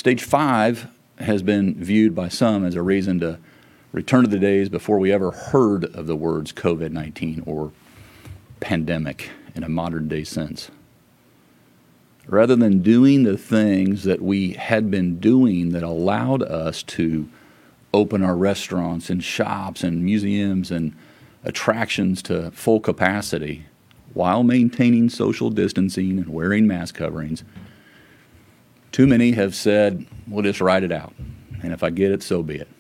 Stage 5 has been viewed by some as a reason to return to the days before we ever heard of the words COVID-19 or pandemic in a modern day sense. Rather than doing the things that we had been doing that allowed us to open our restaurants and shops and museums and attractions to full capacity while maintaining social distancing and wearing mask coverings, too many have said, we'll just ride it out. And if I get it, so be it.